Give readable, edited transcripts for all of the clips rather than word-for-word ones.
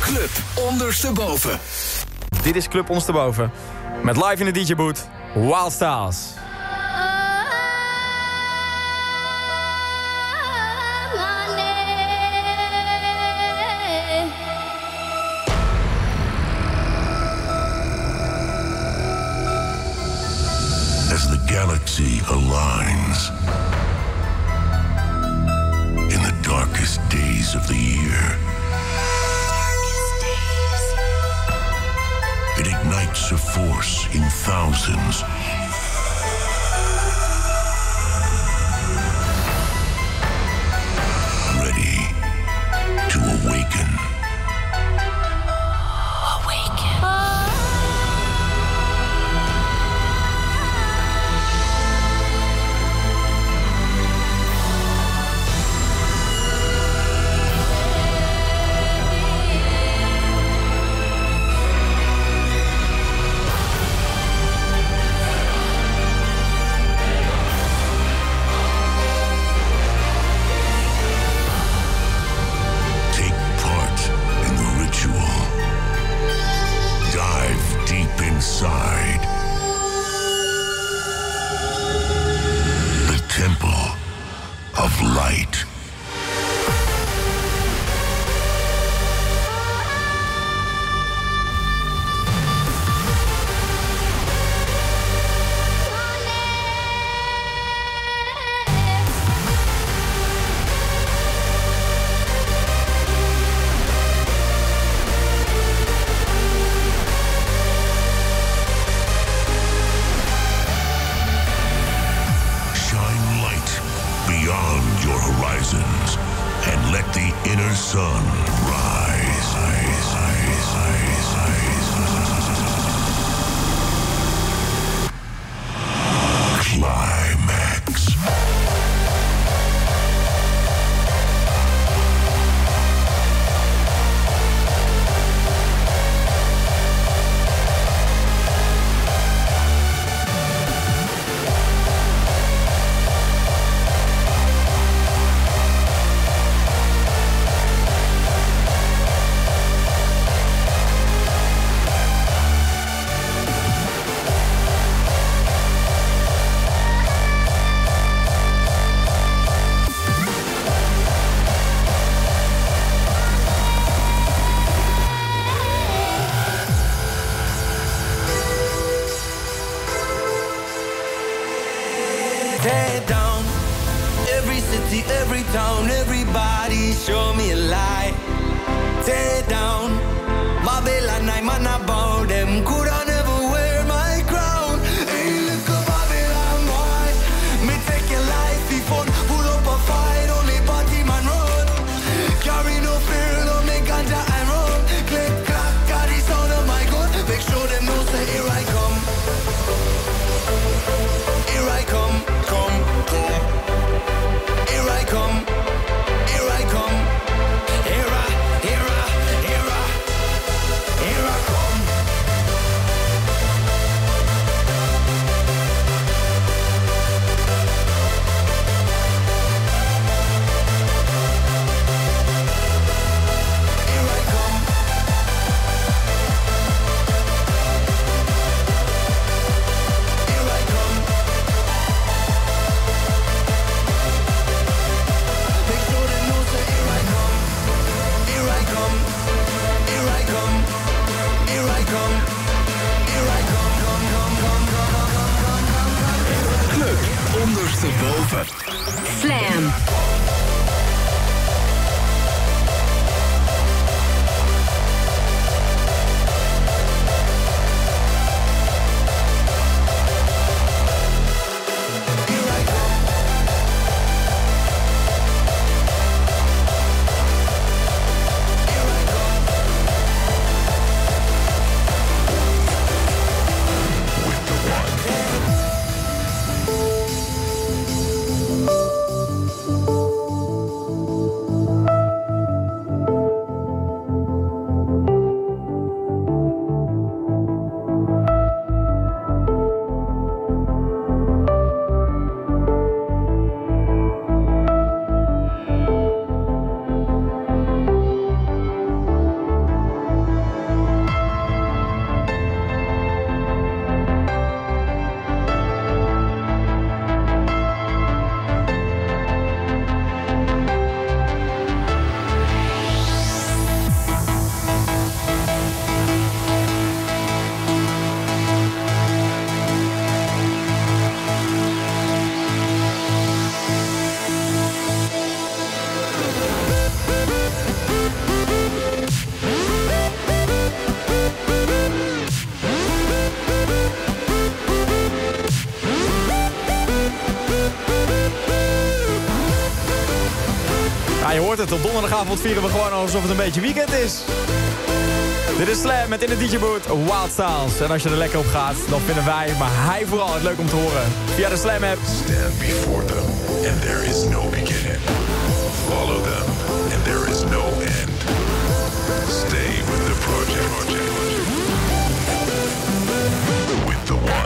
Club Ondersteboven. Dit is Club Ondersteboven. Met live in de DJ-boot, Wild Styles. As the galaxy aligns in the darkest days of the year, it ignites a force in thousands, ready to awaken. Inside the Temple of Light. And let the inner sun rise. Climax. Tear down every city, every town, everybody show me a light. Tear down Babylon, I'm on about them. Could I never wear my crown? Hey, look at Babylon, boy. Me take your life, be fun. Pull up a fight, only party man run. Carry no fear, no make ganja and run. Click, clack, got the sound of my gun. Make sure them know say here I come. Here I come. Here I come, here I come, here I come. hoort het, op donderdagavond vieren we gewoon alsof het een beetje weekend is. Dit is Slam met in de DJ-boot Wild Styles. En als je er lekker op gaat, dan vinden wij, maar hij vooral, het leuk om te horen. Via de Slam-app. Stand before them, and there is no beginning. Follow them, and there is no end. Stay with the project. With the one.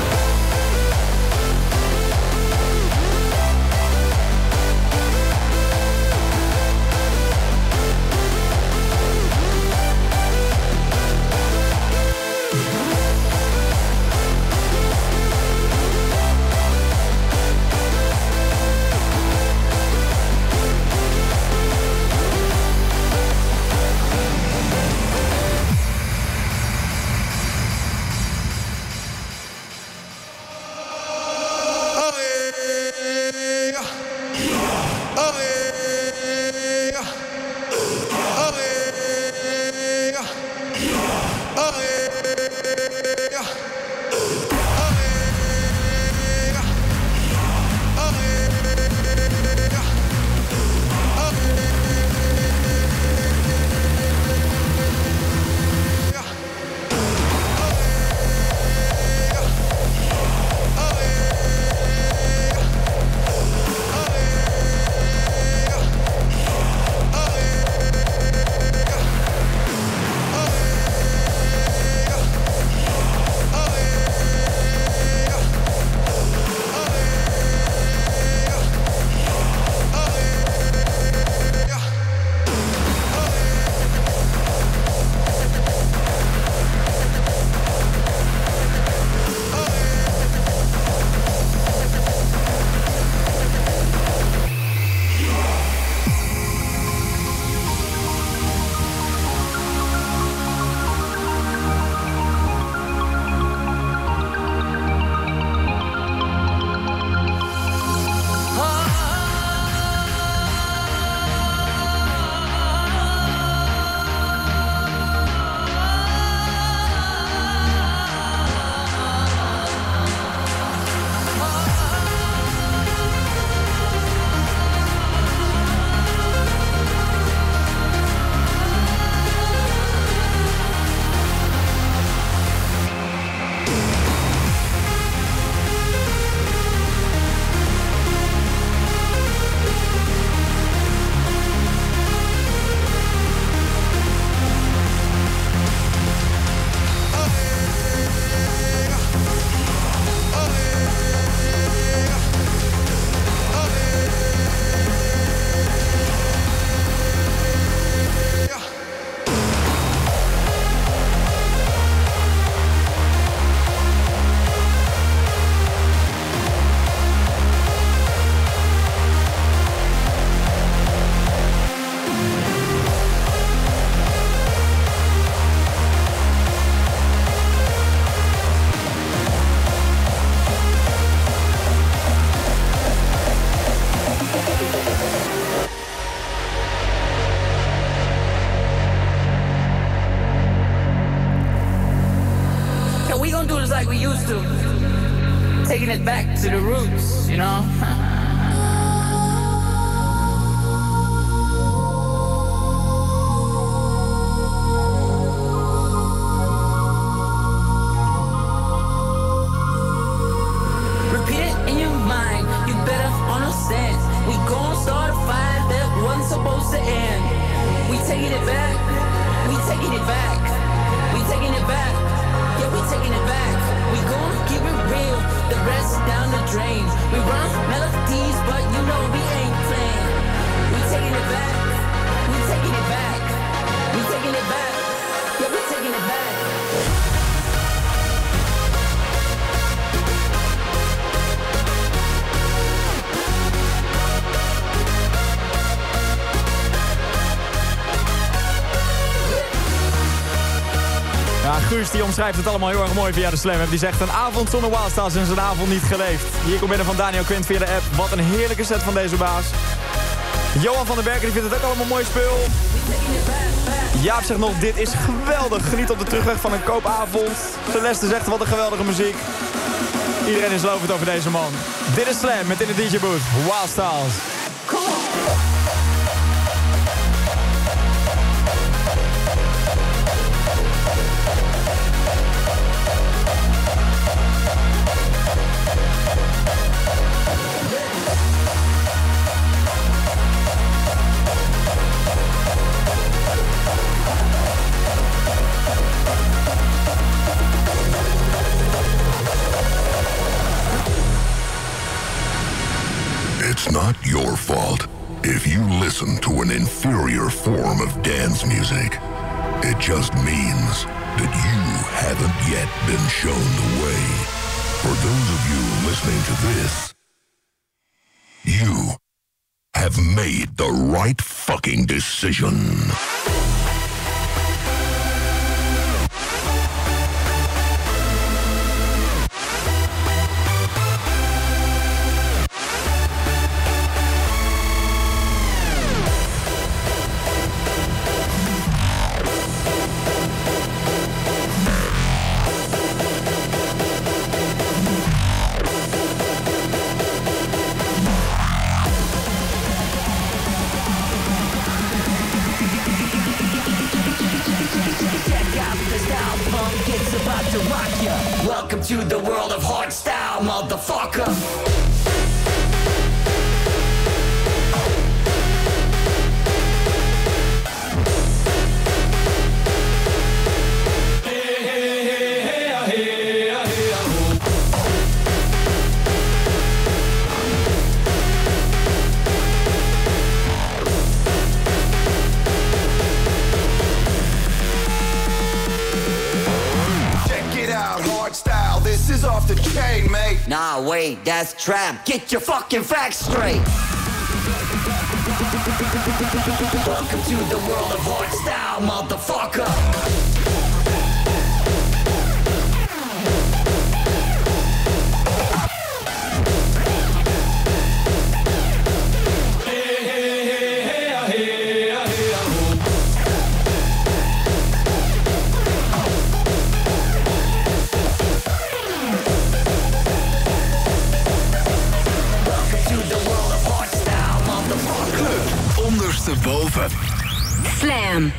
like we used to. Taking it back to the roots, you know? Repeat it in your mind, you better understand. We gon' start a fire that wasn't supposed to end. We taking it back, we taking it back, we taking it back, yeah, we taking it back. We gon' keep it real, the rest down the drain. We run melodies, but you know we ain't playing. We taking it back, we taking it back, we taking it back, yeah, we taking it back. Ja, Guus die omschrijft het allemaal heel erg mooi via de Slam. Die zegt een avond zonder Wild Styles is een avond niet geleefd. Hier komt binnen van Daniel Quint via de app. Wat een heerlijke set van deze baas. Johan van den Berken die vindt het ook allemaal mooi spul. Jaap zegt nog, dit is geweldig. Geniet op de terugweg van een koopavond. Celeste zegt, wat een geweldige muziek. Iedereen is lovend over deze man. Dit is Slam met in de DJ-booth Wild Styles. fault. If you listen to an inferior form of dance music, it just means that you haven't yet been shown the way. For those of you listening to this, you have made the right fucking decision. Welcome to the world of hardstyle, motherfucker. This is off the chain, mate. Nah, wait, that's trap. Get your fucking facts straight. Welcome to the world of hardstyle, motherfucker. Ondersteboven. Slam.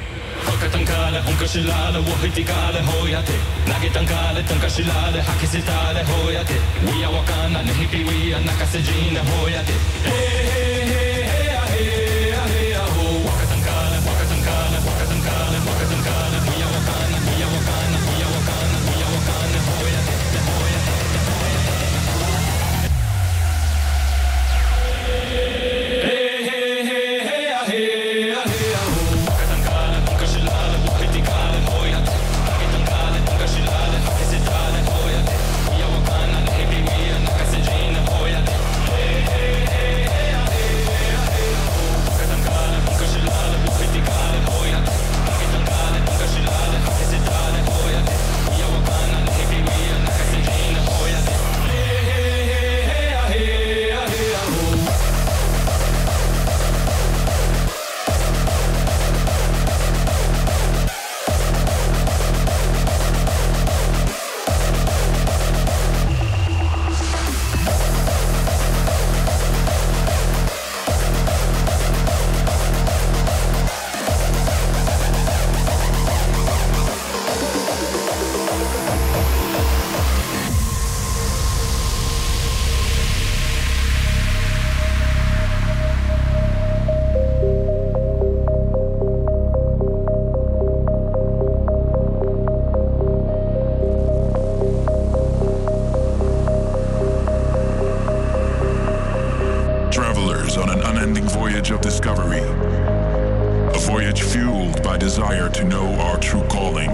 desire to know our true calling,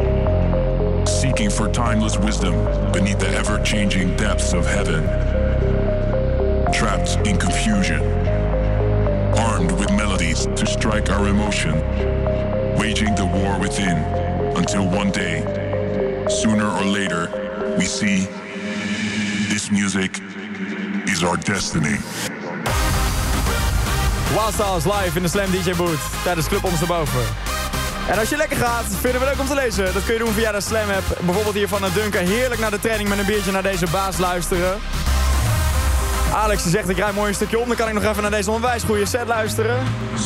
seeking for timeless wisdom beneath the ever-changing depths of heaven, trapped in confusion, armed with melodies to strike our emotion, waging the war within until one day, sooner or later, we see this music is our destiny. Wildstyle live in de Slam DJ Booth tijdens Club Ondersteboven. En als je lekker gaat, vinden we leuk om te lezen. Dat kun je doen via de Slam app. Bijvoorbeeld hier van Duncan. Heerlijk naar de training met een biertje naar deze baas luisteren. Alex die zegt ik rij mooi een stukje om. Dan kan ik nog even naar deze onwijs goede set luisteren.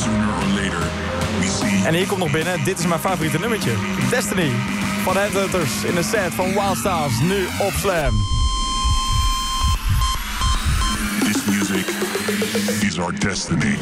En hier komt nog binnen. Dit is mijn favoriete nummertje. Destiny van de Headhunters in de set van Wildstars. Nu op Slam. This music is our destiny.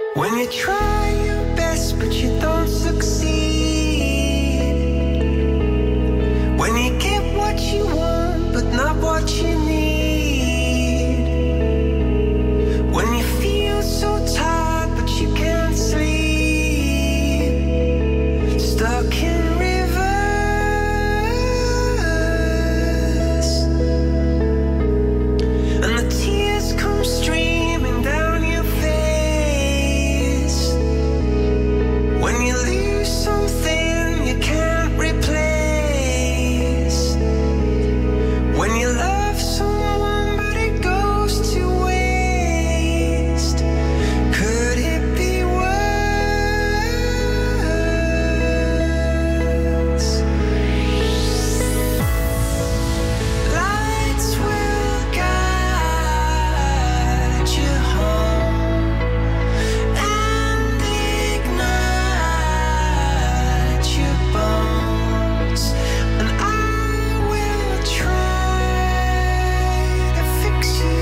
When you try your best but you don't succeed. When you get what you want but not what you need. When you feel so tired but you can't sleep. Stuck in reverse. And the tears come streaming down your face. When you lose something you can't replace. When you love someone but it goes to waste. Could it be worse? Lights will guide you home and ignite your bones, and I will try to fix you.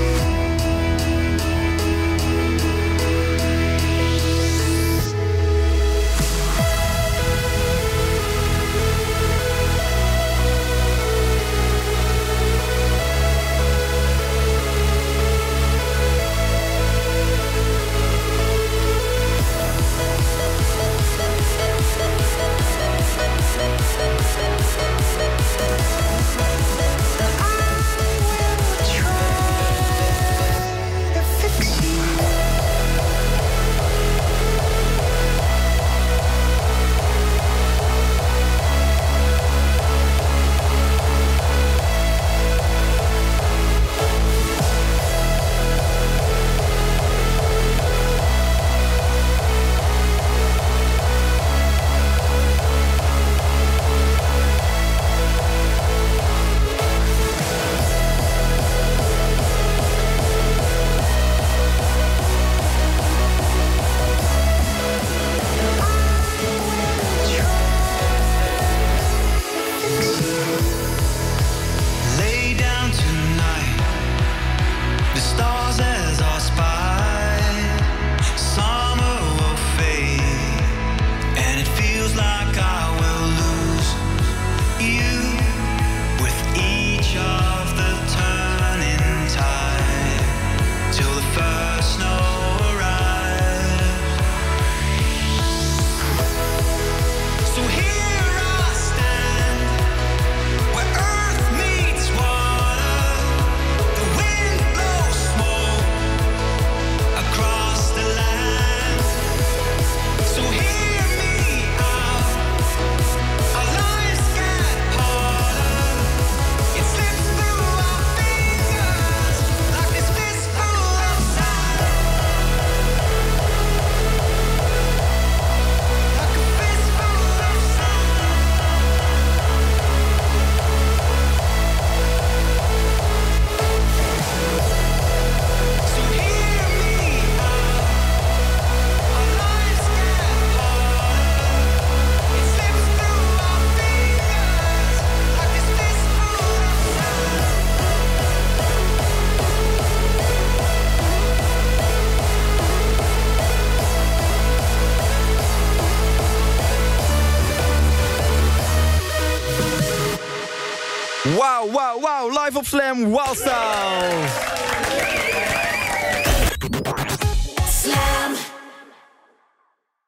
Lay down tonight, the stars as our spy. Summer will fade, and it feels like I will lose you with each of the turning tide, till the first snow arrives. So here I stand, where earth meets water. The wind blows smoke across the land. So hear me out, our lives get harder. It slips through our fingers like this fistful of sand. Like a fistful of sand. So hear me out, our lives get harder. It slips through our fingers like this fistful of sand. Wauw, wauw, wauw. Live op Slam, Wildstyle.